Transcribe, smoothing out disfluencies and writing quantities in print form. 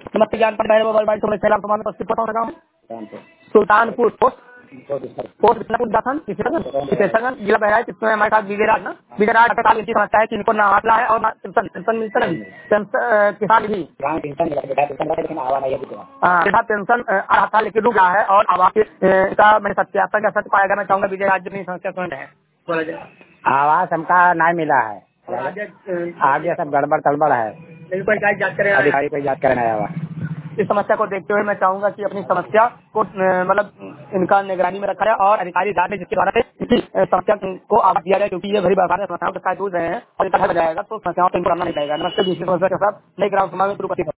नमस्ते ज्ञान पंडित भाई तुम्हें सैलाब तुम्हारे पास पता होगा सुल्तानपुर पोस्ट दाखन किशनगंज जिला बहराइच। इसमें हमारे साथ विजयराज ना विजयराज अस्पताल की समस्या है कि इनको ना हाथला है और ना पेंशन मिलता नहीं किसान भी पेंशन आ रहा था लेकिन रुक रहा है और आवास का मैंने सत्यापन का सत्य पाया मैं चाहूंगा विजयराज जी अपनी समस्या सुन रहे हैं। बोला जाए आवास हमका नहीं मिला है, आगे सब गड़बड़ तड़बड़ है, अधिकारी कोई जांच करने आया हुआ। इस समस्या को देखते हुए मैं चाहूंगा कि अपनी समस्या को मतलब इनका निगरानी में रखा जाए और अधिकारी जांच जिसके द्वारा इसी समस्या को आवाज दिया जाए क्योंकि ये भरी समस्याओं के साथ जूझ रहे हैं और इतना जाएगा तो समस्याओं को इनको करना नहीं पड़ेगा। नमस्ते दूसरी समस्या के साथ नई ग्राम सभा में